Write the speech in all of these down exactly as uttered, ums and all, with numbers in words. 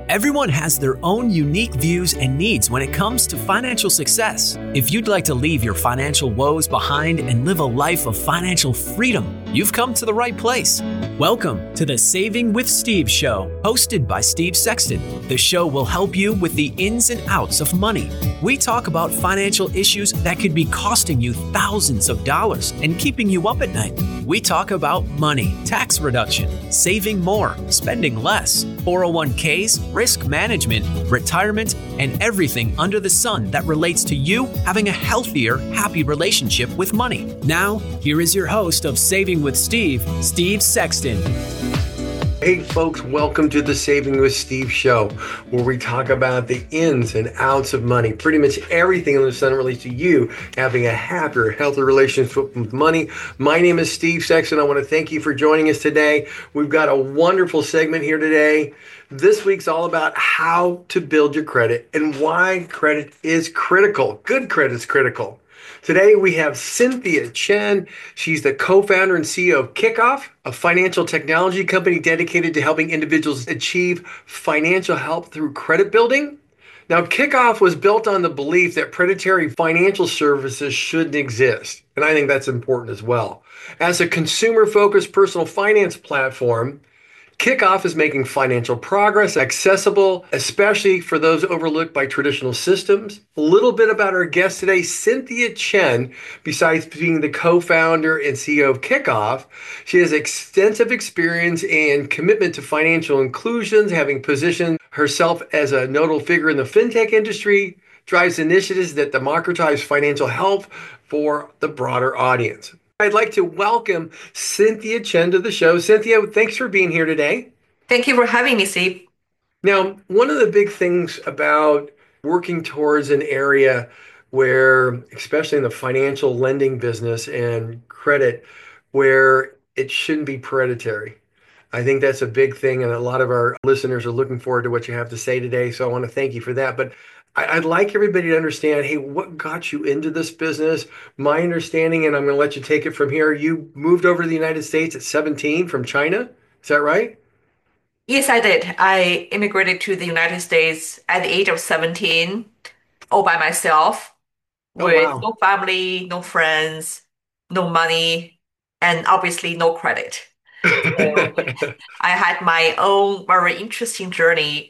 Everyone has their own unique views and needs when it comes to financial success. If you'd like to leave your financial woes behind and live a life of financial freedom, you've come to the right place. Welcome to the Saving with Steve show, hosted by Steve Sexton. The show will help you with the ins and outs of money. We talk about financial issues that could be costing you thousands of dollars and keeping you up at night. We talk about money, tax reduction, saving more, spending less, four oh one k's, risk management, retirement, and everything under the sun that relates to you having a healthier, happy relationship with money. Now, here is your host of Saving with Steve, Steve Sexton. Hey folks, welcome to the Saving with Steve show, where we talk about the ins and outs of money, pretty much everything under the sun relates to you having a happier, healthier relationship with money. My name is Steve Sexton. I want to thank you for joining us today. We've got a wonderful segment here today. This week's all about how to build your credit and why credit is critical. Good credit is critical. Today we have Cynthia Chen. She's the co-founder and C E O of Kickoff, a financial technology company dedicated to helping individuals achieve financial help through credit building. Now, Kickoff was built on the belief that predatory financial services shouldn't exist, and I think that's important as well. As a consumer-focused personal finance platform, Kickoff is making financial progress accessible, especially for those overlooked by traditional systems. A little bit about our guest today, Cynthia Chen. Besides being the co-founder and C E O of Kickoff, she has extensive experience and commitment to financial inclusion, having positioned herself as a notable figure in the fintech industry, drives initiatives that democratize financial health for the broader audience. I'd like to welcome Cynthia Chen to the show. Cynthia, thanks for being here today. Thank you for having me, Steve. Now, one of the big things about working towards an area where, especially in the financial lending business and credit, where it shouldn't be predatory. I think that's a big thing, and a lot of our listeners are looking forward to what you have to say today, so I want to thank you for that. But I'd like everybody to understand, hey, what got you into this business? My understanding, and I'm going to let you take it from here, you moved over to the United States at seventeen from China. Is that right? Yes, I did. I immigrated to the United States at the age of seventeen, all by myself, Oh, with wow. no family, no friends, no money, and obviously no credit. So I had my own very interesting journey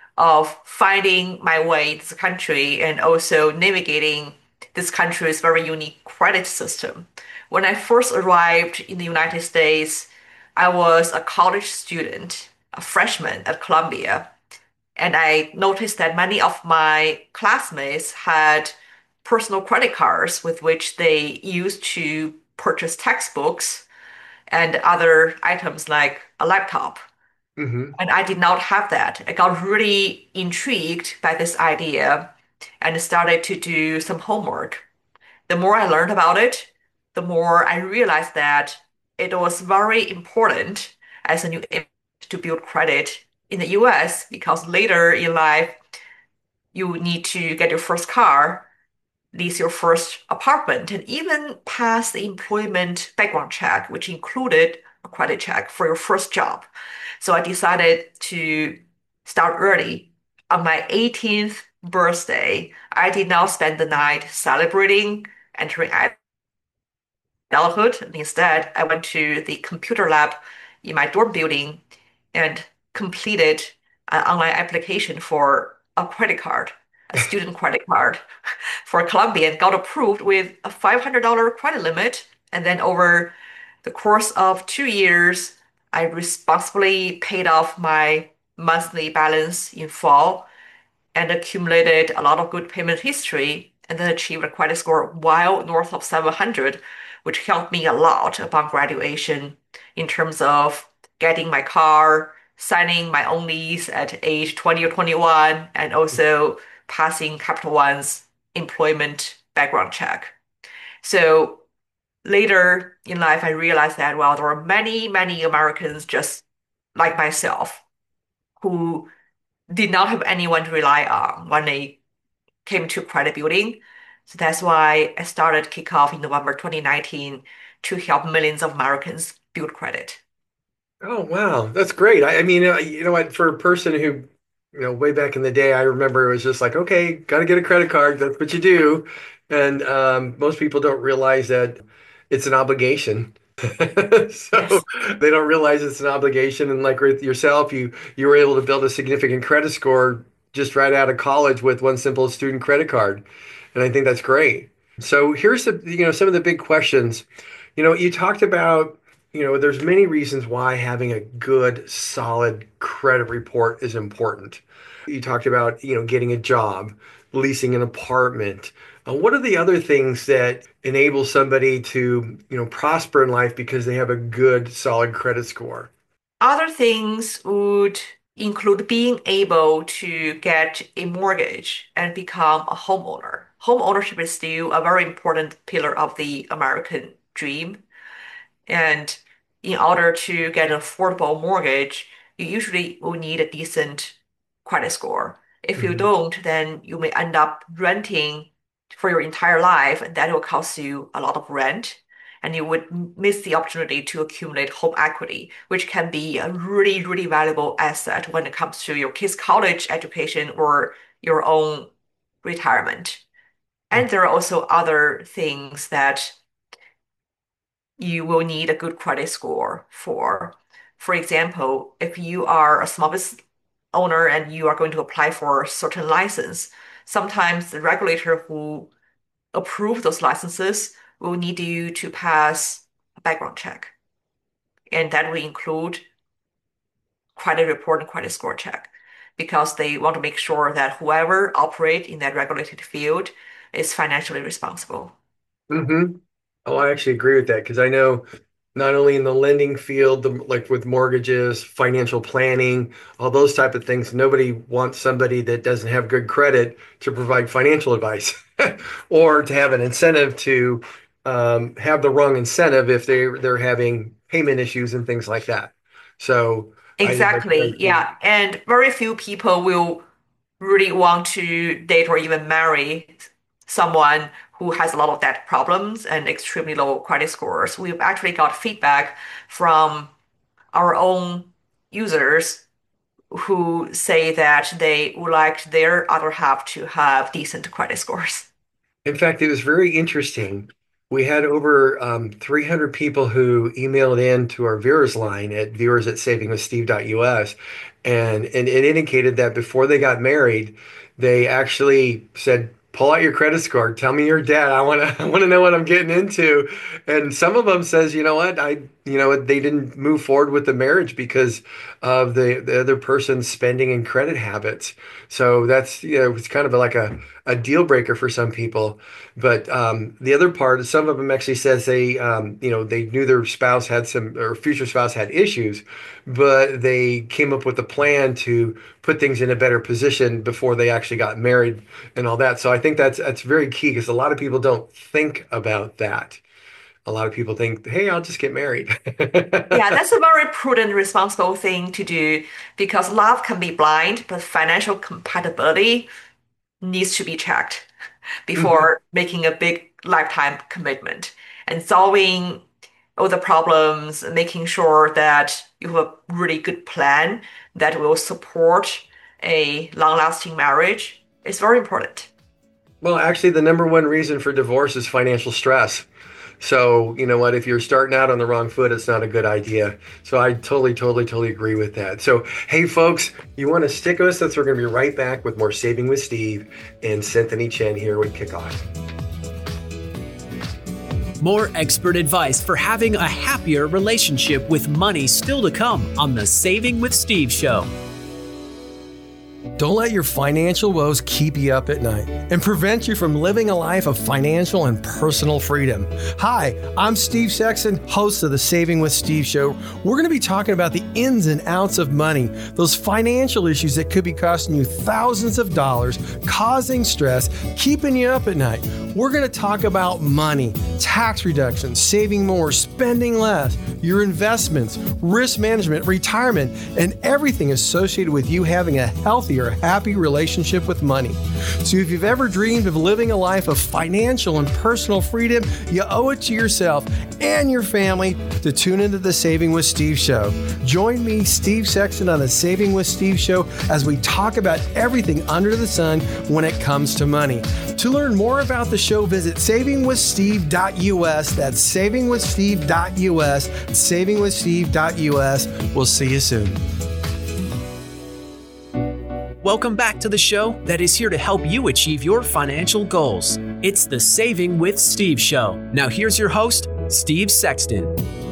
of finding my way in this country and also navigating this country's very unique credit system. When I first arrived in the United States, I was a college student, a freshman at Columbia, and I noticed that many of my classmates had personal credit cards with which they used to purchase textbooks and other items like a laptop. hmm And I did not have that. I got really intrigued by this idea and started to do some homework. The more I learned about it, the more I realized that it was very important as a new immigrant to build credit in the U S because later in life, you need to get your first car, lease your first apartment, and even pass the employment background check, which included a credit check for your first job. So I decided to start early. On my eighteenth birthday, I did not spend the night celebrating entering adulthood. Instead, I went to the computer lab in my dorm building and completed an online application for a credit card, a student credit card for Columbia, and got approved with a five hundred dollars credit limit. And then over the course of two years, I responsibly paid off my monthly balance in full and accumulated a lot of good payment history, and then achieved a credit score well north of seven hundred, which helped me a lot upon graduation in terms of getting my car, signing my own lease at age twenty or twenty-one, and also passing Capital One's employment background check. So later in life, I realized that, well, there are many, many Americans just like myself who did not have anyone to rely on when they came to credit building. So that's why I started Kickoff in November twenty nineteen to help millions of Americans build credit. Oh, wow. That's great. I, I mean, uh, you know what, for a person who You know, way back in the day, I remember it was just like, okay, got to get a credit card. That's what you do. And um, most people don't realize that it's an obligation. So Yes. they don't realize it's an obligation. And like with yourself, you you were able to build a significant credit score just right out of college with one simple student credit card. And I think that's great. So here's the, you know, some of the big questions. You know, you talked about, you know, there's many reasons why having a good, solid credit report is important. You talked about, you know, getting a job, leasing an apartment. Uh, what are the other things that enable somebody to, you know, prosper in life because they have a good, solid credit score? Other things would include being able to get a mortgage and become a homeowner. Home ownership is still a very important pillar of the American dream. And in order to get an affordable mortgage, you usually will need a decent credit score. If you Mhm. don't, then you may end up renting for your entire life, and that will cost you a lot of rent. And you would m- miss the opportunity to accumulate home equity, which can be a really, really valuable asset when it comes to your kids' college education or your own retirement. And there are also other things that you will need a good credit score for. For example, if you are a small business owner and you are going to apply for a certain license, sometimes the regulator who approve those licenses will need you to pass a background check. And that will include credit report and credit score check because they want to make sure that whoever operates in that regulated field is financially responsible. hmm Oh, I actually agree with that because I know not only in the lending field, the, like with mortgages, financial planning, all those type of things, nobody wants somebody that doesn't have good credit to provide financial advice or to have an incentive to um, have the wrong incentive if they they're having payment issues and things like that. So I think that's very Exactly. key. Yeah. And very few people will really want to date or even marry someone who has a lot of debt problems and extremely low credit scores. We've actually got feedback from our own users who say that they would like their other half to have decent credit scores. In fact, it was very interesting. We had over um, three hundred people who emailed in to our viewers line at viewers at saving with steve dot U S. And, and it indicated that before they got married, they actually said, pull out your credit score. Tell me your debt. I want to I want to know what I'm getting into. And some of them says, you know what, I you know they didn't move forward with the marriage because of the, the other person's spending and credit habits. So that's, you know, it's kind of like a, a deal breaker for some people. But um, the other part, some of them actually says they, um, you know, they knew their spouse had some, or future spouse had issues, but they came up with a plan to put things in a better position before they actually got married and all that. So I think that's that's very key because a lot of people don't think about that. A lot of people think, hey, I'll just get married. Yeah, that's a very prudent, responsible thing to do because love can be blind, but financial compatibility needs to be checked Mhm. before making a big lifetime commitment and solving all the problems, making sure that you have a really good plan that will support a long-lasting marriage is very important. Well, actually, the number one reason for divorce is financial stress. So, you know what, if you're starting out on the wrong foot, it's not a good idea. So I totally, totally, totally agree with that. So, hey, folks, you want to stick with us? We're going to be right back with more Saving with Steve and Cynthia Chen here with Kickoff. More expert advice for having a happier relationship with money still to come on the Saving with Steve show. Don't let your financial woes keep you up at night and prevent you from living a life of financial and personal freedom. Hi, I'm Steve Sexton, host of the Saving with Steve show. We're going to be talking about the ins and outs of money, those financial issues that could be costing you thousands of dollars, causing stress, keeping you up at night. We're going to talk about money, tax reductions, saving more, spending less, your investments, risk management, retirement, and everything associated with you having a healthy your happy relationship with money. So if you've ever dreamed of living a life of financial and personal freedom, you owe it to yourself and your family to tune into the Saving with Steve show. Join me, Steve Sexton, on the Saving with Steve show as we talk about everything under the sun when it comes to money. To learn more about the show, visit saving with steve dot u s. That's saving with steve dot u s. saving with steve dot u s. We'll see you soon. Welcome back to the show that is here to help you achieve your financial goals. It's the Saving with Steve show. Now here's your host, Steve Sexton.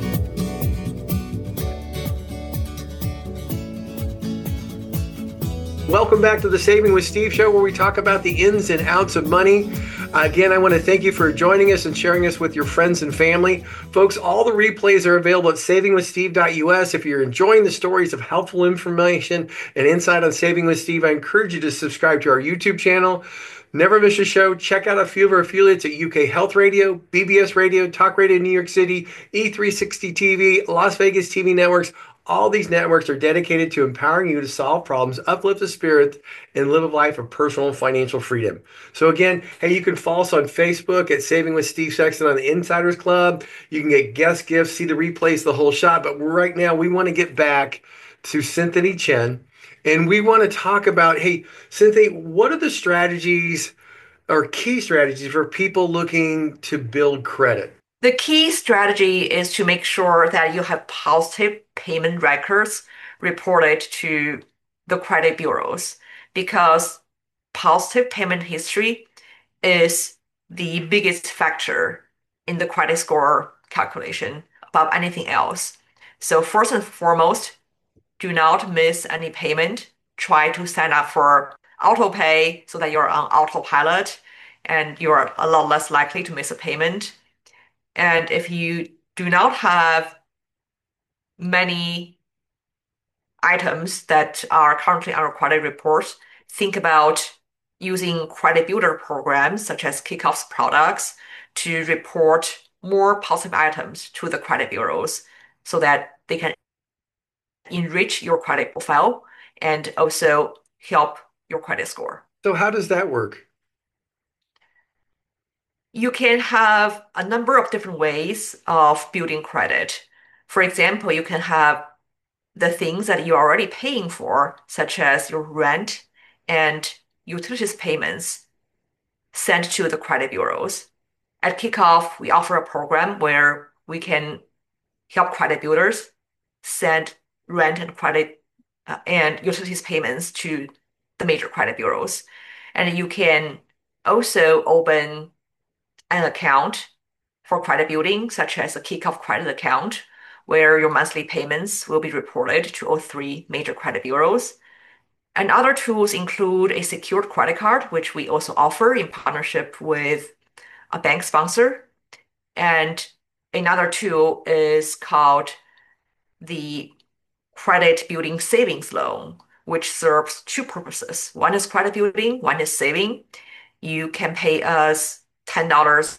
Welcome back to the Saving with Steve show, where we talk about the ins and outs of money. Again, I want to thank you for joining us and sharing us with your friends and family. Folks, all the replays are available at saving with steve dot u s. If you're enjoying the stories of helpful information and insight on Saving with Steve, I encourage you to subscribe to our YouTube channel. Never miss a show. Check out a few of our affiliates at U K Health Radio, B B S Radio, Talk Radio New York City, E three sixty T V, Las Vegas T V networks. All these networks are dedicated to empowering you to solve problems, uplift the spirit, and live a life of personal and financial freedom. So again, hey, you can follow us on Facebook at Saving with Steve Sexton on the Insiders Club. You can get guest gifts, see the replays, the whole shot. But right now, we want to get back to Cynthia Chen. And we want to talk about, hey, Cynthia, what are the strategies or key strategies for people looking to build credit? The key strategy is to make sure that you have positive payment records reported to the credit bureaus, because positive payment history is the biggest factor in the credit score calculation above anything else. So first and foremost, do not miss any payment. Try to sign up for auto pay so that you're on autopilot and you're a lot less likely to miss a payment. And if you do not have many items that are currently on your credit report, think about using credit builder programs such as Kickoff's products to report more positive items to the credit bureaus so that they can enrich your credit profile and also help your credit score. So how does that work? You can have a number of different ways of building credit. For example, you can have the things that you're already paying for, such as your rent and utilities payments, sent to the credit bureaus. At Kickoff, we offer a program where we can help credit builders send rent and credit uh, and utilities payments to the major credit bureaus. And you can also open an account for credit building, such as a Kickoff credit account, where your monthly payments will be reported to all three major credit bureaus. And other tools include a secured credit card, which we also offer in partnership with a bank sponsor. And another tool is called the Credit Building Savings Loan, which serves two purposes. One is credit building, one is saving. You can pay us ten dollars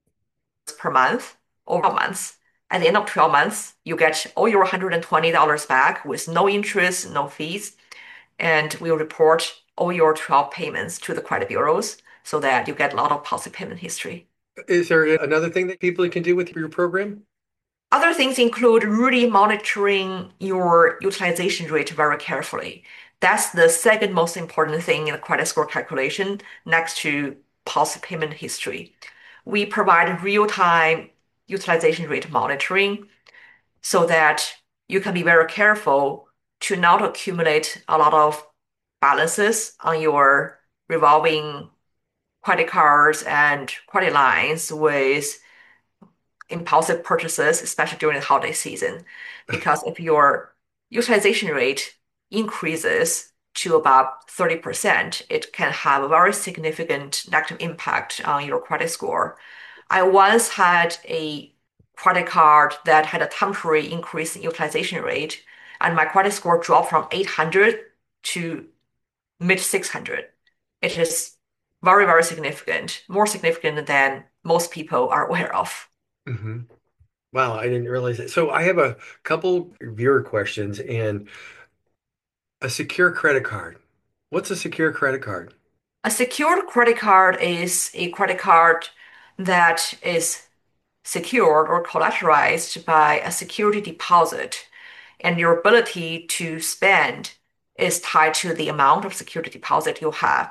per month over twelve months. At the end of twelve months, you get all your one hundred twenty dollars back with no interest, no fees, and we'll report all your twelve payments to the credit bureaus so that you get a lot of positive payment history. Is there another thing that people can do with your program? Other things include really monitoring your utilization rate very carefully. That's the second most important thing in the credit score calculation, next to positive payment history. We provide real-time utilization rate monitoring so that you can be very careful to not accumulate a lot of balances on your revolving credit cards and credit lines with impulsive purchases, especially during the holiday season. Because if your utilization rate increases to about thirty percent, it can have a very significant negative impact on your credit score. I once had a credit card that had a temporary increase in utilization rate, and my credit score dropped from eight hundred to mid six hundred. It is very, very significant, more significant than most people are aware of. Mm-hmm. Wow, I didn't realize that. So I have a couple viewer questions, and a secure credit card. What's a secure credit card? A secured credit card is a credit card that is secured or collateralized by a security deposit, and your ability to spend is tied to the amount of security deposit you have.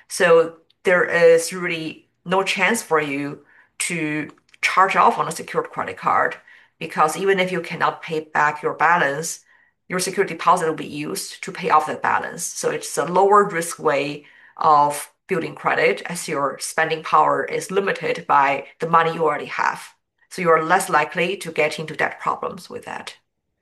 So there is really no chance for you to charge off on a secured credit card because even if you cannot pay back your balance, your security deposit will be used to pay off that balance. So it's a lower risk way of building credit as your spending power is limited by the money you already have. So you are less likely to get into debt problems with that.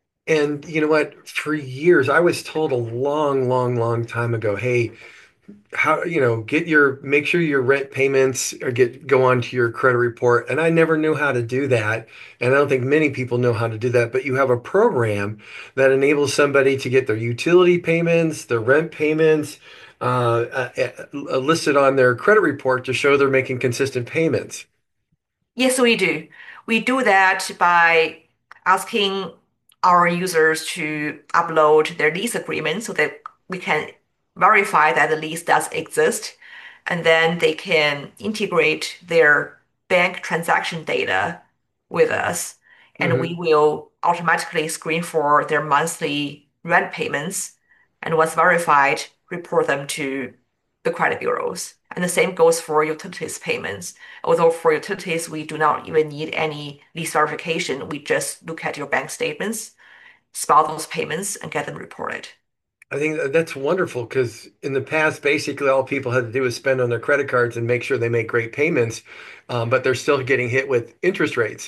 And you know what? For years, I was told a long, long, long time ago, hey, how, you know, get your, make sure your rent payments or get, go onto your credit report. And I never knew how to do that. And I don't think many people know how to do that, but you have a program that enables somebody to get their utility payments, their rent payments, uh, uh, uh, listed on their credit report to show they're making consistent payments. Yes, we do. We do that by asking our users to upload their lease agreement so that we can verify that the lease does exist. And then they can integrate their bank transaction data with us. And we Hmm. will automatically screen for their monthly rent payments. And once verified, report them to the credit bureaus. And the same goes for utilities payments. Although for utilities, we do not even need any lease verification. We just look at your bank statements, spot those payments, and get them reported. I think that- that's wonderful because in the past, basically all people had to do was spend on their credit cards and make sure they make great payments, um, but they're still getting hit with interest rates.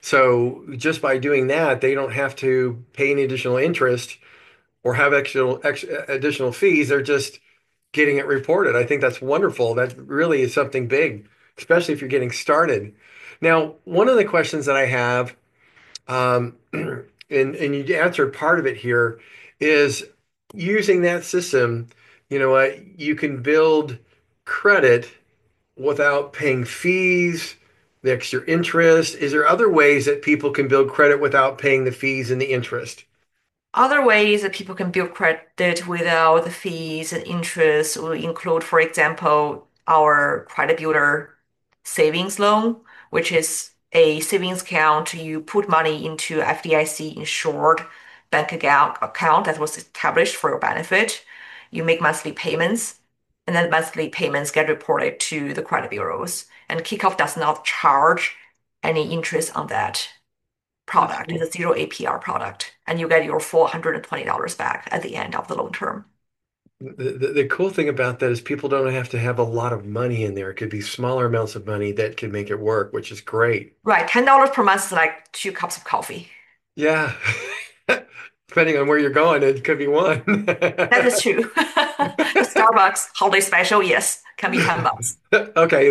So just by doing that, they don't have to pay any additional interest or have extra, extra additional fees. They're just getting it reported. I think that's wonderful. That really is something big, especially if you're getting started. Now, one of the questions that I have, um, and and you answered part of it here, is using that system, you know what, you can build credit without paying fees, the extra interest. Is there other ways that people can build credit without paying the fees and the interest? Other ways that people can build credit without the fees and interest will include, for example, our credit builder savings loan, which is a savings account. You put money into F D I C insured bank account, account that was established for your benefit. You make monthly payments, and then monthly payments get reported to the credit bureaus. And Kickoff does not charge any interest on that That's product. It's cool. a zero A P R product, and you get your full one hundred twenty dollars back at the end of the loan term. The, the, the cool thing about that is people don't have to have a lot of money in there. It could be smaller amounts of money that can make it work, which is great. Right, ten dollars per month is like two cups of coffee. Yeah. Depending on where you're going, it could be one. That is true. The Starbucks holiday special, yes, can be ten bucks. Okay.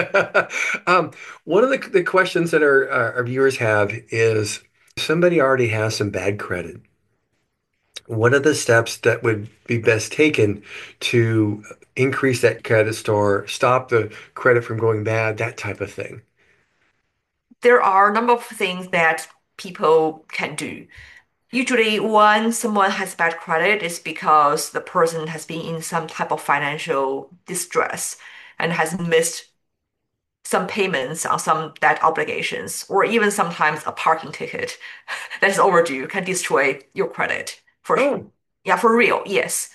Um, one of the, the questions that our, our our viewers have is somebody already has some bad credit. What are the steps that would be best taken to increase that credit score, stop the credit from going bad, that type of thing? There are a number of things that people can do. Usually, when someone has bad credit, it's because the person has been in some type of financial distress and has missed some payments on some debt obligations, or even sometimes a parking ticket that is overdue can destroy your credit. For Oh, yeah, for real, yes.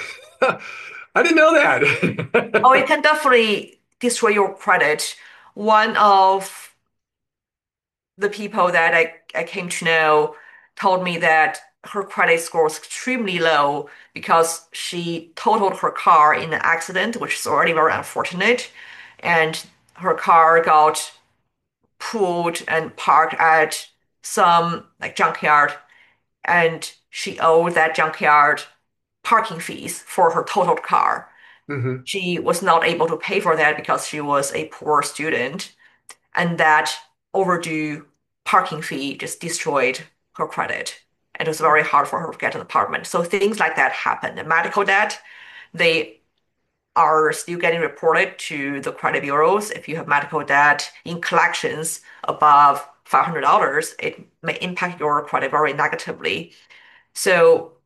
I didn't know Oh, it that. can definitely destroy your credit. One of the people that I, I came to know told me that her credit score was extremely low because she totaled her car in an accident, which is already very unfortunate, and her car got pulled and parked at some like junkyard, and she owed that junkyard parking fees for her totaled car. Hmm. She was not able to pay for that because she was a poor student, and that overdue parking fee just destroyed her credit. And it was very hard for her to get an apartment. So things like that happen. The medical debt, they are still getting reported to the credit bureaus. If you have medical debt in collections above five hundred dollars it may impact your credit very negatively. So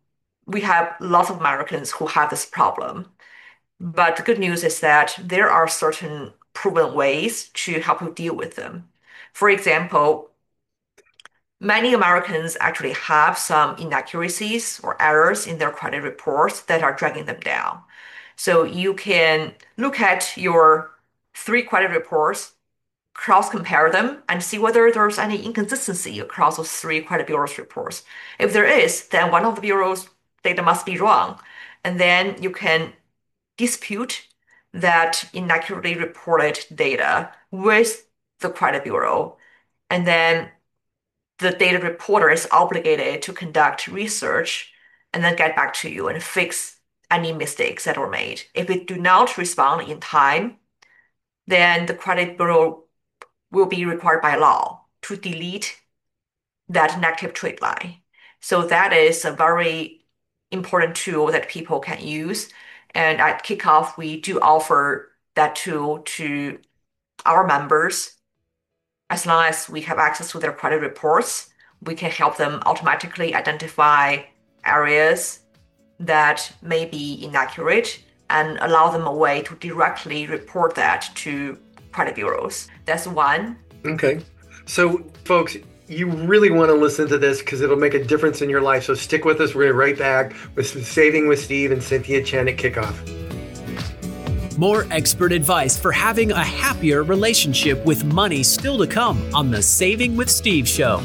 we have lots of Americans who have this problem. But the good news is that there are certain proven ways to help you deal with them. For example, many Americans actually have some inaccuracies or errors in their credit reports that are dragging them down. So you can look at your three credit reports, cross compare them, and see whether there's any inconsistency across those three credit bureaus reports. If there is, then one of the bureaus data must be wrong. And then you can dispute that inaccurately reported data with the credit bureau. And then the data reporter is obligated to conduct research and then get back to you and fix any mistakes that were made. If it do not respond in time, then the credit bureau will be required by law to delete that negative trade line. So that is a very important tool that people can use. And at Kickoff, we do offer that tool to our members. As long as we have access to their credit reports, we can help them automatically identify areas that may be inaccurate and allow them a way to directly report that to credit bureaus. That's one. Okay. So, folks, you really want to listen to this because it'll make a difference in your life. So stick with us. We're going to be right back with some Saving with Steve and Cynthia Chen at Kickoff. More expert advice for having a happier relationship with money still to come on the Saving with Steve show.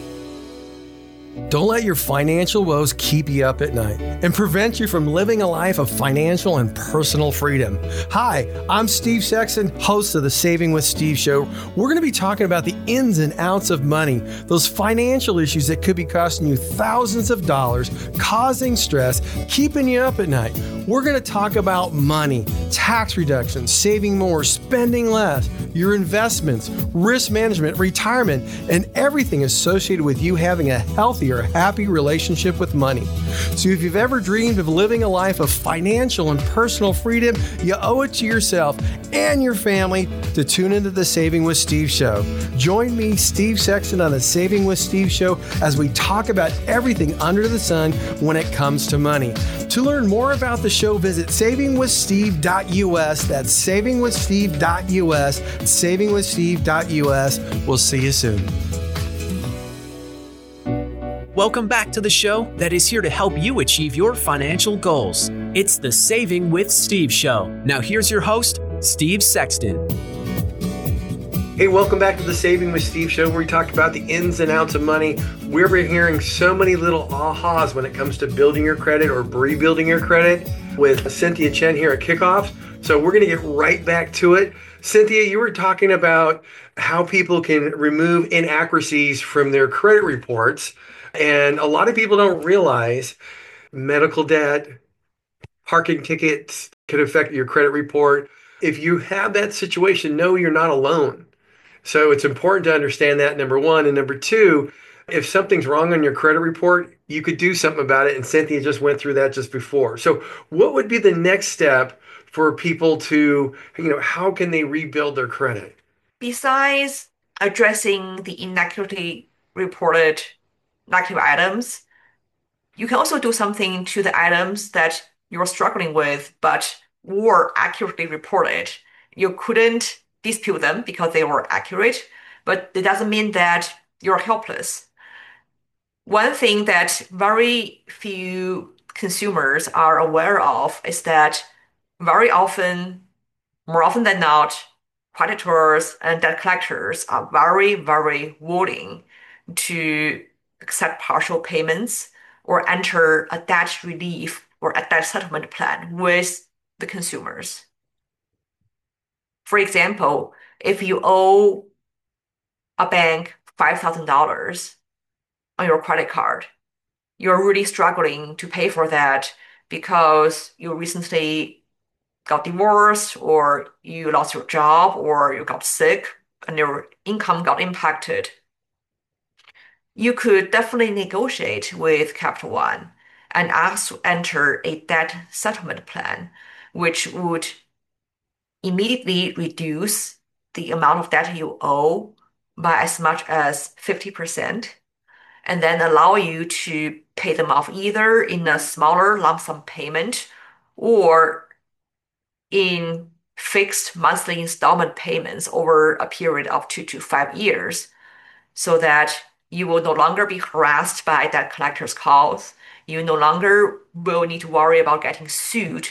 Don't let your financial woes keep you up at night and prevent you from living a life of financial and personal freedom. Hi, I'm Steve Sexton, host of the Saving with Steve show. We're going to be talking about the ins and outs of money, those financial issues that could be costing you thousands of dollars, causing stress, keeping you up at night. We're going to talk about money, tax reductions, saving more, spending less, your investments, risk management, retirement, and everything associated with you having a healthier, happy relationship with money. So if you've ever dreamed of living a life of financial and personal freedom, you owe it to yourself and your family to tune into the Saving with Steve show. Join me, Steve Sexton, on the Saving with Steve show as we talk about everything under the sun when it comes to money. To learn more about the show, visit saving with steve dot u s. That's saving with steve dot u s. saving with steve dot u s. We'll see you soon. Welcome back to the show that is here to help you achieve your financial goals. It's the Saving with Steve show. Now here's your host, Steve Sexton. Hey, welcome back to the Saving with Steve show, where we talk about the ins and outs of money. We're hearing so many little ahas when it comes to building your credit or rebuilding your credit with Cynthia Chen here at Kickoff. So we're going to get right back to it. Cynthia, you were talking about how people can remove inaccuracies from their credit reports. And a lot of people don't realize medical debt, parking tickets could affect your credit report. If you have that situation, know you're not alone. So it's important to understand that, number one. And number two, if something's wrong on your credit report, you could do something about it. And Cynthia just went through that just before. So what would be the next step for people to, you know, how can they rebuild their credit? Besides addressing the inaccurately reported negative items, you can also do something to the items that you're struggling with but were accurately reported. You couldn't dispute them because they were accurate, but it doesn't mean that you're helpless. One thing that very few consumers are aware of is that very often, more often than not, creditors and debt collectors are very, very willing to accept partial payments or enter a debt relief or a debt settlement plan with the consumers. For example, if you owe a bank five thousand dollars on your credit card, you're really struggling to pay for that because you recently got divorced or you lost your job or you got sick and your income got impacted. You could definitely negotiate with Capital One and ask to enter a debt settlement plan, which would immediately reduce the amount of debt you owe by as much as fifty percent. and then allow you to pay them off either in a smaller lump sum payment or in fixed monthly installment payments over a period of two to five years so that you will no longer be harassed by debt collectors' calls. You no longer will need to worry about getting sued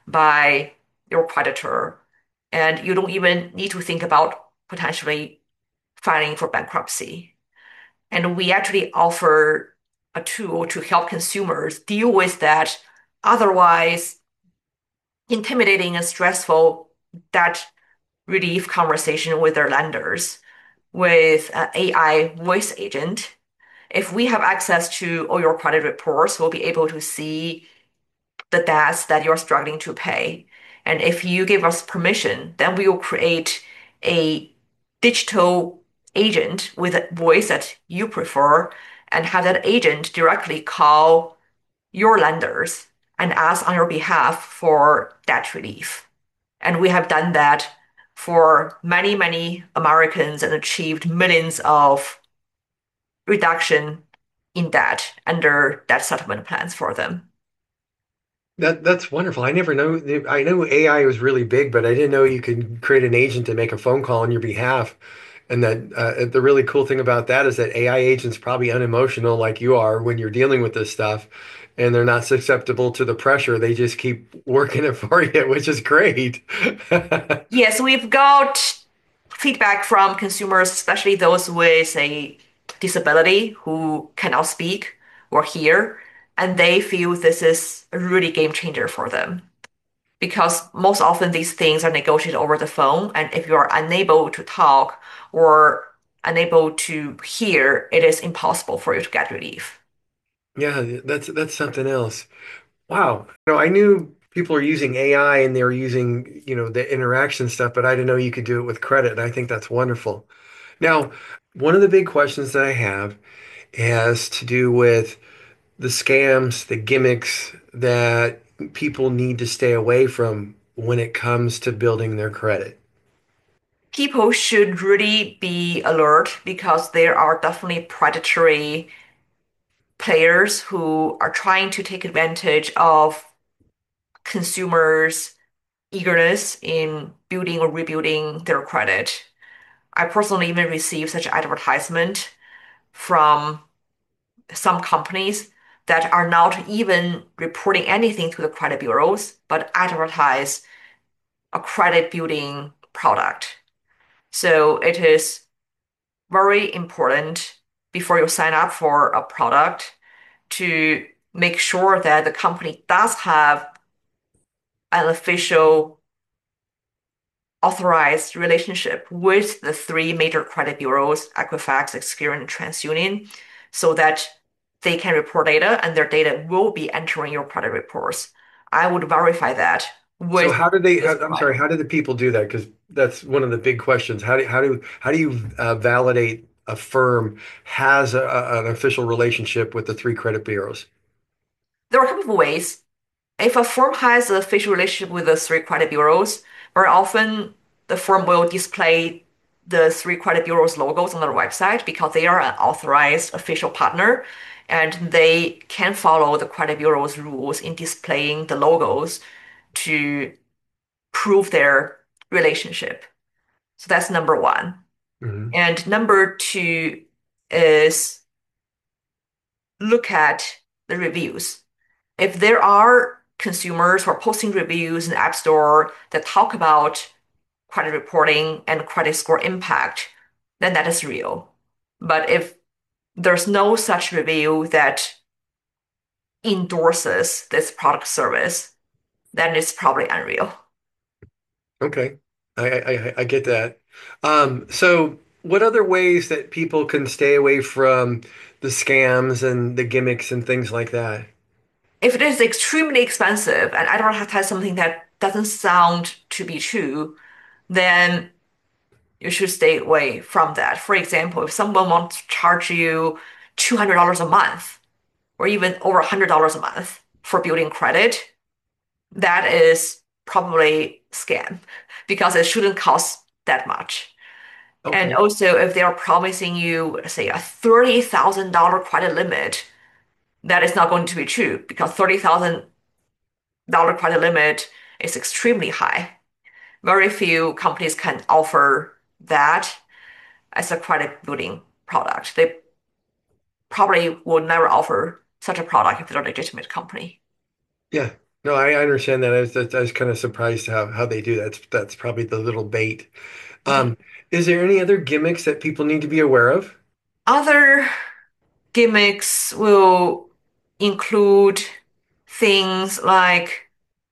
by your creditor. And you don't even need to think about potentially filing for bankruptcy. And we actually offer a tool to help consumers deal with that otherwise intimidating and stressful debt relief conversation with their lenders with an A I voice agent. If we have access to all your credit reports, we'll be able to see the debts that you're struggling to pay. And if you give us permission, then we will create a digital agent with a voice that you prefer and have that agent directly call your lenders and ask on your behalf for debt relief. And we have done that for many, many Americans and achieved millions of reduction in debt under debt settlement plans for them. That that's wonderful. I never know. I know A I was really big, but I didn't know you could create an agent to make a phone call on your behalf. And that uh, the really cool thing about that is that A I agents probably unemotional like you are when you're dealing with this stuff, and they're not susceptible to the pressure. They just keep working it for you, which is great. Yes, we've got feedback from consumers, especially those with a disability who cannot speak or hear, and they feel this is a really game changer for them. Because most often these things are negotiated over the phone, and if you are unable to talk or unable to hear, it is impossible for you to get relief. Yeah, that's that's something else. Wow. No, I knew people are using A I and they're using, you know, the interaction stuff, but I didn't know you could do it with credit. And I think that's wonderful. Now, one of the big questions that I have has to do with the scams, the gimmicks that people need to stay away from when it comes to building their credit. People should really be alert because there are definitely predatory players who are trying to take advantage of consumers' eagerness in building or rebuilding their credit. I personally even received such advertisement from some companies that are not even reporting anything to the credit bureaus, but advertise a credit building product. So it is very important before you sign up for a product to make sure that the company does have an official authorized relationship with the three major credit bureaus, Equifax, Experian, and TransUnion, so that they can report data and their data will be entering your credit reports. I would verify that So with how do they, this how, I'm sorry, provider. how do the people do that? Because that's one of the big questions. How do, how do, how do you uh, validate a firm has a, a- an official relationship with the three credit bureaus? There are a couple of ways. If a firm has a official relationship with the three credit bureaus, very often the firm will display the three credit bureaus logos on their website because they are an authorized official partner and they can follow the credit bureau's rules in displaying the logos to prove their relationship. So that's number one. Hmm. And number two is look at the reviews. If there are consumers who are posting reviews in the App Store that talk about credit reporting and credit score impact, then that is real. But if there's no such review that endorses this product service, then it's probably unreal. Okay. I, I, I I get that. Um, so what other ways that people can stay away from the scams and the gimmicks and things like that? If it is extremely expensive and advertise something that doesn't sound to be true, then you should stay away from that. For example, if someone wants to charge you two hundred dollars a month or even over one hundred dollars a month for building credit, that is probably scam because it shouldn't cost that much. Okay. And Okay. also, if they are promising you, say, a thirty thousand dollars credit limit, that is not going to be true because thirty thousand dollars credit limit is extremely high. Very few companies can offer that as a credit building product. They probably will never offer such a product if they're a legitimate company. Yeah. No, I understand that. I was, I was kind of surprised how, how they do that. That's, that's probably the little bait. Mhm. Um, is there any other gimmicks that people need to be aware of? Other gimmicks will include things like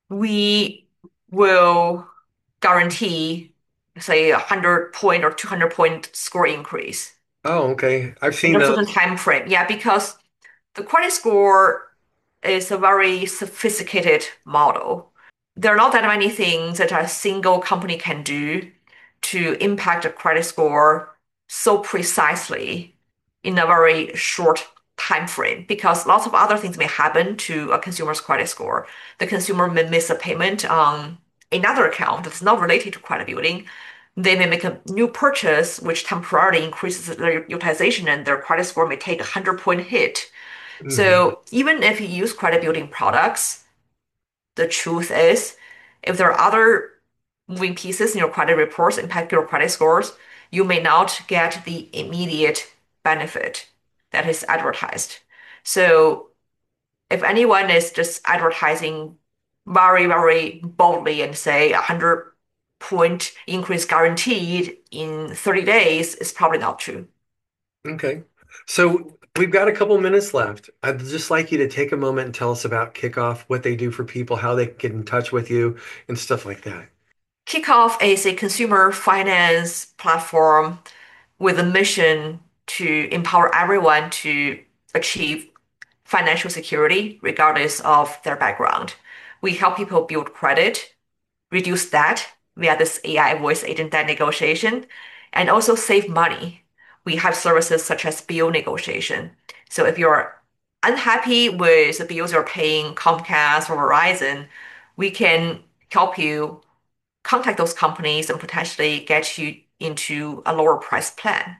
we will guarantee, say, a hundred point or two hundred point score increase Oh, okay. I've in seen a certain those. time frame. Yeah, because the credit score is a very sophisticated model. There are not that many things that a single company can do to impact a credit score so precisely in a very short time frame because lots of other things may happen to a consumer's credit score. The consumer may miss a payment on another account that's not related to credit building. They may make a new purchase, which temporarily increases their utilization, and their credit score may take a hundred point hit. Mhm. So even if you use credit building products, the truth is, if there are other moving pieces in your credit reports impact your credit scores, you may not get the immediate benefit that is advertised. So if anyone is just advertising very, very boldly and say a hundred point increase guaranteed in thirty days, is probably not true. Okay. So we've got a couple minutes left. I'd just like you to take a moment and tell us about Kickoff, what they do for people, how they get in touch with you, and stuff like that. Kickoff is a consumer finance platform with a mission to empower everyone to achieve financial security regardless of their background. We help people build credit, reduce debt via this A I voice agent debt negotiation, and also save money. We have services such as bill negotiation. So if you're unhappy with the bills you're paying Comcast or Verizon, we can help you contact those companies and potentially get you into a lower price plan.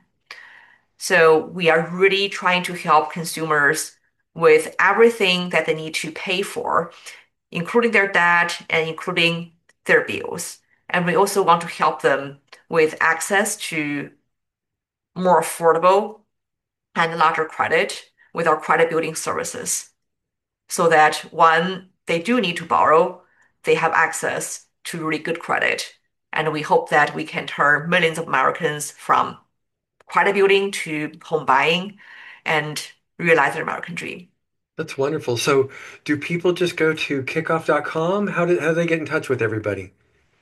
So we are really trying to help consumers with everything that they need to pay for, including their debt and including their bills. And we also want to help them with access to more affordable and larger credit with our credit building services so that when they do need to borrow, they have access to really good credit. And we hope that we can turn millions of Americans from credit building to home buying and realize their American dream. That's wonderful. So do people just go to kickoff dot com? How do, how do they get in touch with everybody?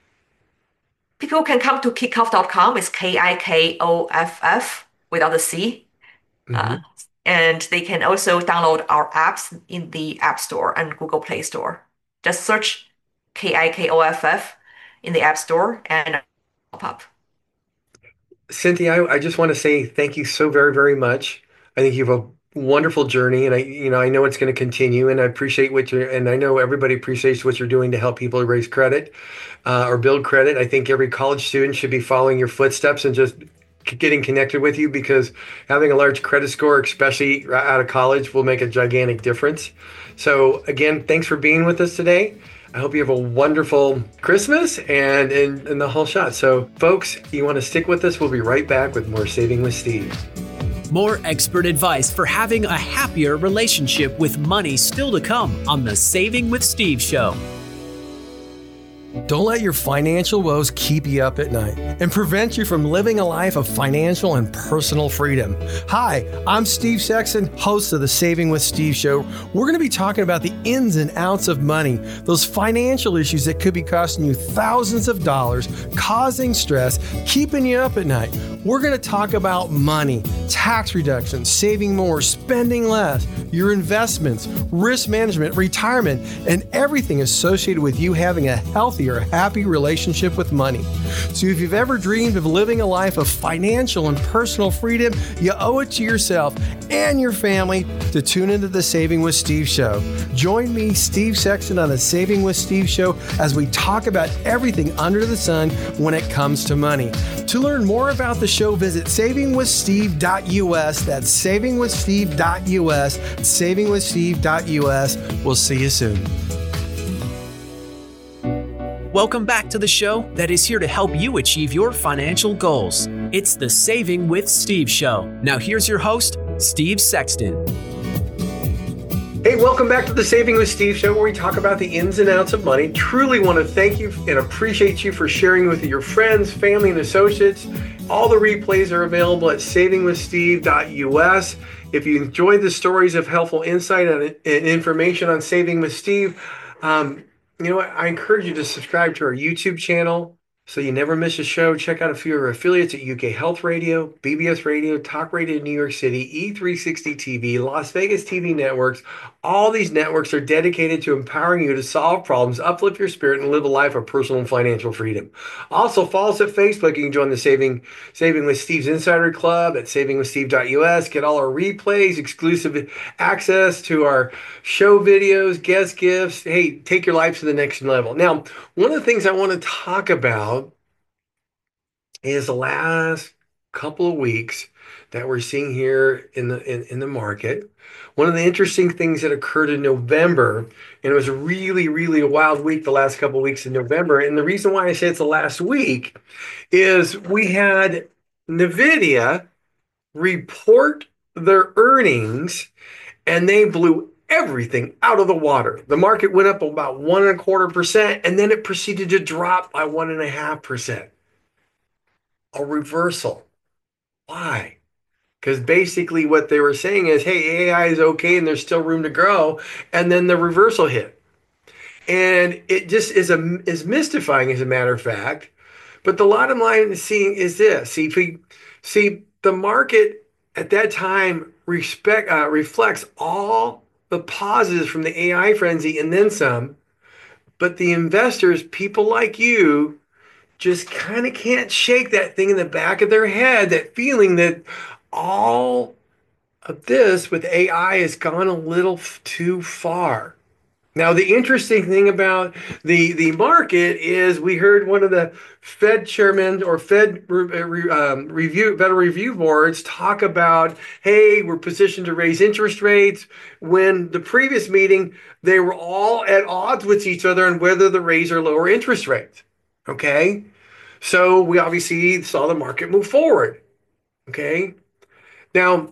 People can come to kickoff dot com. It's K I K O F F without the C. Uh, Hmm. and they can also download our apps in the App Store and Google Play Store. Just search K I K O F F in the App Store and pop up. Cynthia, I, I just want to say thank you so very, very much. I think you have a wonderful journey, and I, you know, I know it's going to continue, and I appreciate what you're, and I know everybody appreciates what you're doing to help people raise credit uh, or build credit. I think every college student should be following your footsteps and just c- getting connected with you because having a large credit score, especially out of college, will make a gigantic difference. So again, thanks for being with us today. I hope you have a wonderful Christmas and in, in the whole shot. So, folks, you want to stick with us? We'll be right back with more Saving with Steve. More expert advice for having a happier relationship with money still to come on the Saving with Steve show. Don't let your financial woes keep you up at night and prevent you from living a life of financial and personal freedom. Hi, I'm Steve Sexton, host of the Saving with Steve show. We're going to be talking about the ins and outs of money, those financial issues that could be costing you thousands of dollars, causing stress, keeping you up at night. We're going to talk about money, tax reductions, saving more, spending less, your investments, risk management, retirement, and everything associated with you having a healthy healthier, happy relationship with money. So if you've ever dreamed of living a life of financial and personal freedom, you owe it to yourself and your family to tune into the Saving with Steve show. Join me, Steve Sexton, on the Saving with Steve show as we talk about everything under the sun when it comes to money. To learn more about the show, visit saving with steve dot u s. That's saving with steve dot u s. saving with steve dot u s. We'll see you soon. Welcome back to the show that is here to help you achieve your financial goals. It's the Saving with Steve show. Now here's your host, Steve Sexton. Hey, welcome back to the Saving with Steve show, where we talk about the ins and outs of money. Truly want to thank you and appreciate you for sharing with your friends, family, and associates. All the replays are available at saving with steve dot u s. If you enjoyed the stories of helpful insight and information on Saving with Steve, um, you know what? I encourage you to subscribe to our YouTube channel so you never miss a show. Check out a few of our affiliates at U K Health Radio, B B S Radio, Talk Radio New York City, E three sixty T V, Las Vegas T V networks. All these networks are dedicated to empowering you to solve problems, uplift your spirit, and live a life of personal and financial freedom. Also, follow us at Facebook. You can join the Saving Saving with Steve's Insider Club at saving with steve dot u s. Get all our replays, exclusive access to our show videos, guest gifts. Hey, take your life to the next level. Now, one of the things I want to talk about is the last couple of weeks that we're seeing here in the in, in the market. One of the interesting things that occurred in November, and it was a really, really a wild week the last couple of weeks in November. And the reason why I say it's the last week is we had NVIDIA report their earnings, and they blew everything out of the water. The market went up about one and a quarter percent, and then it proceeded to drop by one and a half percent. A reversal. Why? Because basically what they were saying is, hey, A I is okay and there's still room to grow. And then the reversal hit. And it just is a is mystifying, as a matter of fact. But the bottom line is seeing is this. See, if we, see the market at that time respect uh, reflects all the positives from the A I frenzy and then some. But the investors, people like you, just kind of can't shake that thing in the back of their head, that feeling that all of this with A I has gone a little too far. Now, the interesting thing about the, the market is we heard one of the Fed chairmen or Fed um, review, Federal Review Boards talk about, hey, we're positioned to raise interest rates. When the previous meeting, they were all at odds with each other on whether to raise or lower interest rates. Okay? So we obviously saw the market move forward. Okay? Now,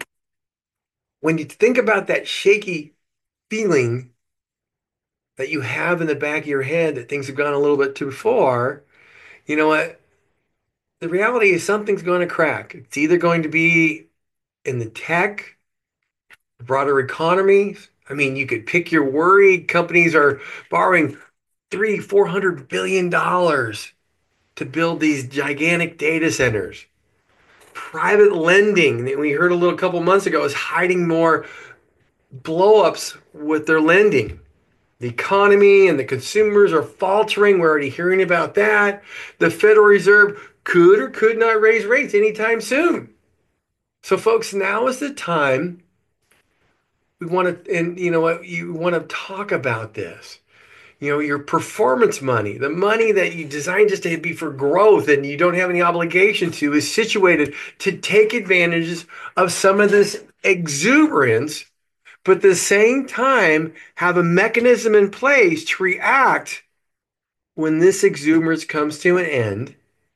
when you think about that shaky feeling that you have in the back of your head that things have gone a little bit too far, you know what? The reality is something's going to crack. It's either going to be in the tech, broader economy. I mean, you could pick your worry. Companies are borrowing three, four hundred billion dollars to build these gigantic data centers. Private lending, that we heard a little couple months ago, is hiding more blowups with their lending. The economy and the consumers are faltering. We're already hearing about that. The Federal Reserve could or could not raise rates anytime soon. So, folks, now is the time we want to, and you know what, you want to talk about this. You know, your performance money, the money that you designed just to be for growth and you don't have any obligation to, is situated to take advantages of some of this exuberance, but at the same time have a mechanism in place to react when this exuberance comes to an end.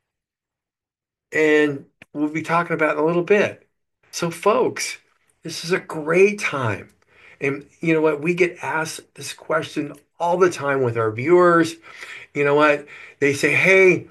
And we'll be talking about it in a little bit. So, folks, this is a great time. And you know what? We get asked this question all the time with our viewers. You know what? They say, hey,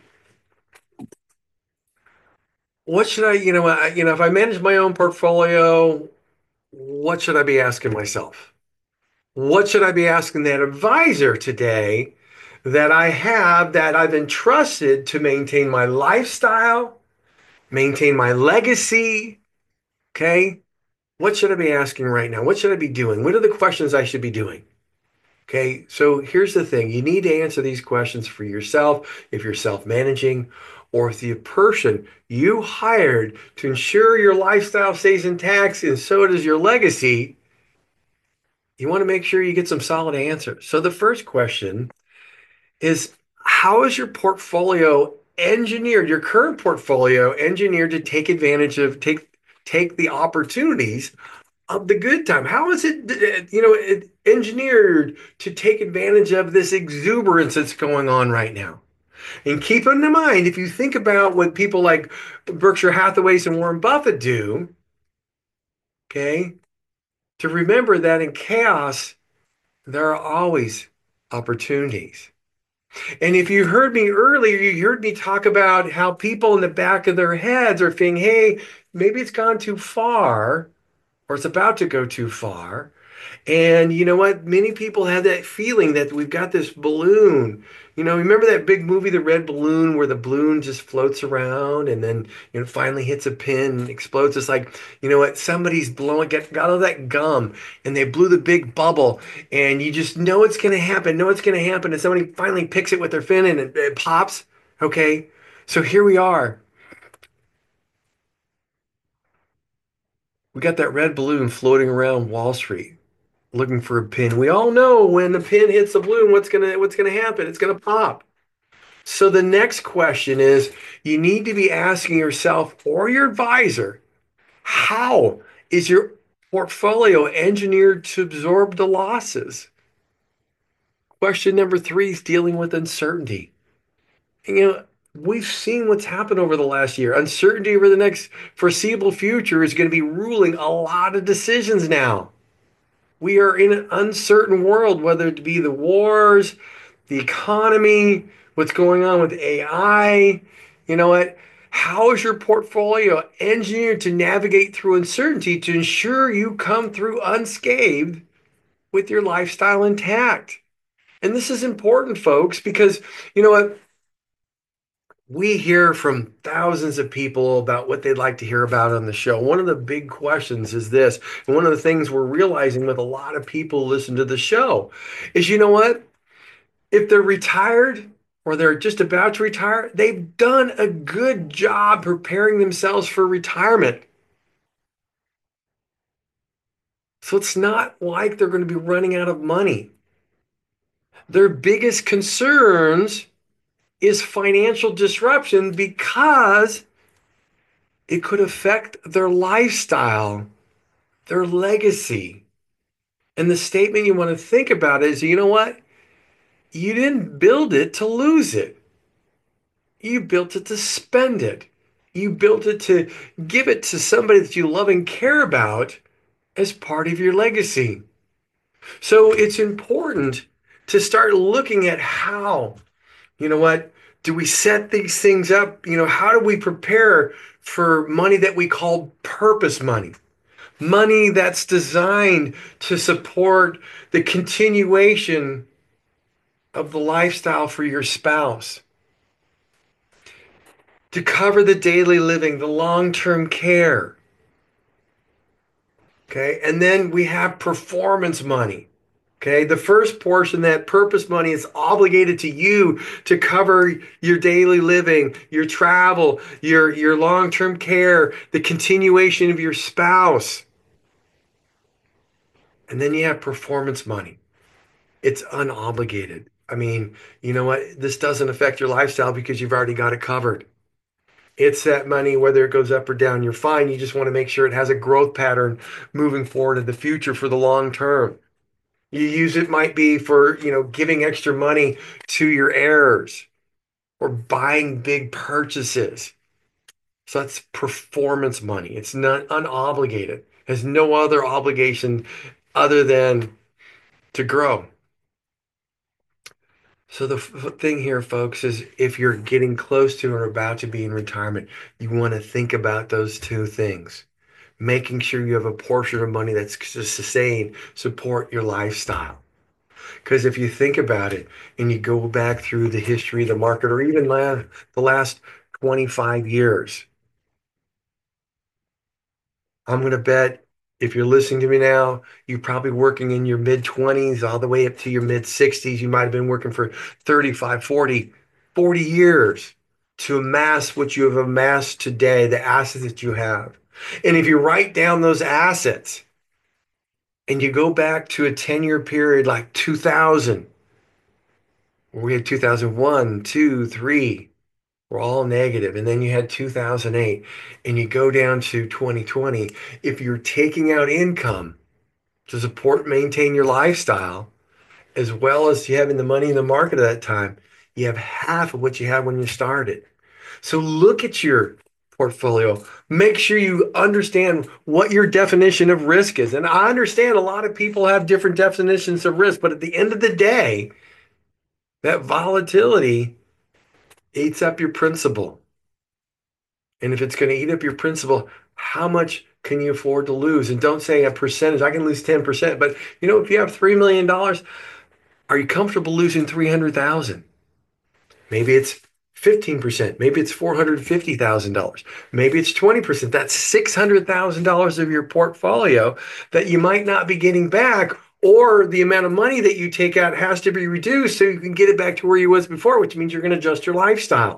what should I, you know, I, you know, if I manage my own portfolio, what should I be asking myself? What should I be asking that advisor today that I have, that I've entrusted to maintain my lifestyle, maintain my legacy? Okay. What should I be asking right now? What should I be doing? What are the questions I should be doing? Okay, so here's the thing. You need to answer these questions for yourself if you're self-managing, or if the person you hired to ensure your lifestyle stays intact and so does your legacy. You want to make sure you get some solid answers. So the first question is, how is your portfolio engineered, your current portfolio engineered to take advantage of, take take the opportunities of the good time? How is it, you know, it engineered to take advantage of this exuberance that's going on right now? And keep in mind, if you think about what people like Berkshire Hathaways and Warren Buffett do, okay, to remember that in chaos, there are always opportunities. And if you heard me earlier, you heard me talk about how people in the back of their heads are thinking, hey, maybe it's gone too far or it's about to go too far. And you know what? Many people have that feeling that we've got this balloon. You know, remember that big movie, The Red Balloon, where the balloon just floats around and then, you know, finally hits a pin and explodes. It's like, you know what? Somebody's blowing, got, got all that gum and they blew the big bubble and you just know it's going to happen, know it's going to happen. And somebody finally picks it with their fin and it, it pops. Okay. So here we are. We got that red balloon floating around Wall Street, looking for a pin. We all know when the pin hits the balloon, what's gonna what's gonna happen? It's gonna pop. So the next question is, you need to be asking yourself or your advisor, how is your portfolio engineered to absorb the losses? Question number three is dealing with uncertainty. And, you know, we've seen what's happened over the last year. Uncertainty over the next foreseeable future is going to be ruling a lot of decisions now. We are in an uncertain world, whether it be the wars, the economy, what's going on with A I. You know what? How is your portfolio engineered to navigate through uncertainty to ensure you come through unscathed with your lifestyle intact? And this is important, folks, because you know what? We hear from thousands of people about what they'd like to hear about on the show. One of the big questions is this, and one of the things we're realizing with a lot of people who listen to the show is, you know what? If they're retired or they're just about to retire, they've done a good job preparing themselves for retirement. So it's not like they're going to be running out of money. Their biggest concerns is financial disruption because it could affect their lifestyle, their legacy. And the statement you want to think about is, you know what? You didn't build it to lose it. You built it to spend it. You built it to give it to somebody that you love and care about as part of your legacy. So it's important to start looking at how, you know what, do we set these things up? You know, how do we prepare for money that we call purpose money? Money that's designed to support the continuation of the lifestyle for your spouse, to cover the daily living, the long-term care. Okay, and then we have performance money. Okay, the first portion, that purpose money, is obligated to you to cover your daily living, your travel, your, your long-term care, the continuation of your spouse. And then you have performance money. It's unobligated. I mean, you know what? This doesn't affect your lifestyle because you've already got it covered. It's that money, whether it goes up or down, you're fine. You just want to make sure it has a growth pattern moving forward in the future for the long term. You use it might be for, you know, giving extra money to your heirs or buying big purchases. So that's performance money. It's not unobligated. It has no other obligation other than to grow. So the f- thing here, folks, is if you're getting close to or about to be in retirement, you want to think about those two things. Making sure you have a portion of money that's to sustain, support your lifestyle. Because if you think about it and you go back through the history of the market, or even la- the last twenty-five years, I'm going to bet If you're listening to me now, you're probably working in your mid twenties all the way up to your mid sixties. You might have been working for thirty-five, forty, forty years to amass what you have amassed today, the assets that you have. And if you write down those assets and you go back to a ten-year period like two thousand, where we had two thousand one, two, three, we're all negative. And then you had two thousand eight and you go down to twenty twenty. If you're taking out income to support and maintain your lifestyle, as well as you having the money in the market at that time, you have half of what you had when you started. So look at your portfolio. Make sure you understand what your definition of risk is. And I understand a lot of people have different definitions of risk, but at the end of the day, that volatility eats up your principal. And if it's going to eat up your principal, how much can you afford to lose? And don't say a percentage. I can lose ten percent. But you know, if you have three million dollars, are you comfortable losing three hundred thousand dollars? Maybe it's fifteen percent. Maybe it's four hundred fifty thousand dollars. Maybe it's twenty percent. That's six hundred thousand dollars of your portfolio that you might not be getting back, or the amount of money that you take out has to be reduced so you can get it back to where you was before, which means you're going to adjust your lifestyle.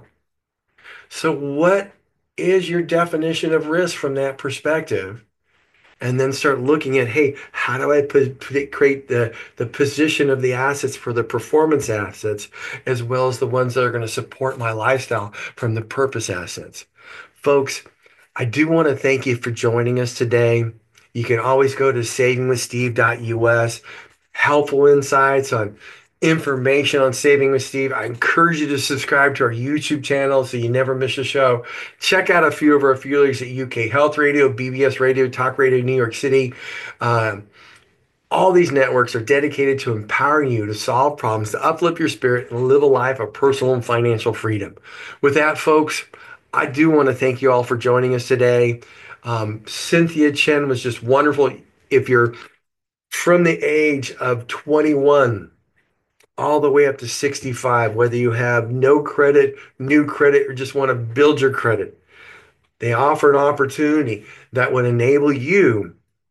So what is your definition of risk from that perspective? And then start looking at, hey, how do I put, create the, the position of the assets for the performance assets, as well as the ones that are going to support my lifestyle from the purpose assets? Folks, I do want to thank you for joining us today. You can always go to saving with steve dot U S. Helpful insights on information on Saving with Steve. I encourage you to subscribe to our YouTube channel so you never miss a show. Check out a few of our affiliates at U K Health Radio, B B S Radio, Talk Radio, New York City. Um, all these networks are dedicated to empowering you to solve problems, to uplift your spirit, and live a life of personal and financial freedom. With that, folks, I do want to thank you all for joining us today. Um, Cynthia Chen was just wonderful. If you're from the age of twenty-one all the way up to sixty-five, whether you have no credit, new credit, or just want to build your credit, they offer an opportunity that would enable you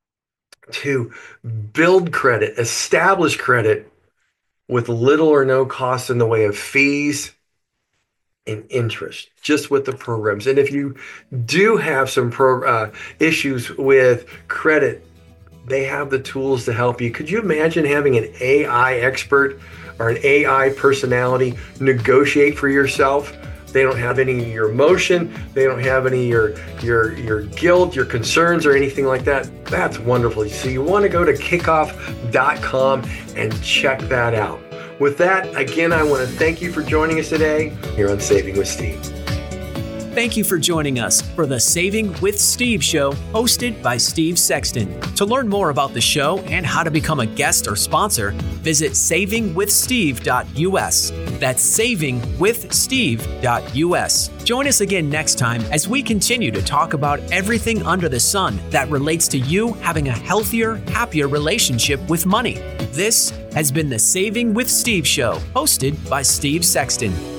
to build credit, establish credit with little or no cost in the way of fees and interest, just with the programs. And if you do have some pro, uh, issues with credit, they have the tools to help you. Could you imagine having an A I expert or an A I personality negotiate for yourself? They don't have any of your emotion. They don't have any of your, your, your guilt, your concerns, or anything like that. That's wonderful. So you want to go to kickoff dot com and check that out. With that, again, I want to thank you for joining us today here on Saving with Steve. Thank you for joining us for the Saving with Steve show, hosted by Steve Sexton. To learn more about the show and how to become a guest or sponsor, visit saving with steve dot U S. That's saving with steve dot U S. Join us again next time as we continue to talk about everything under the sun that relates to you having a healthier, happier relationship with money. This has been the Saving with Steve show, hosted by Steve Sexton.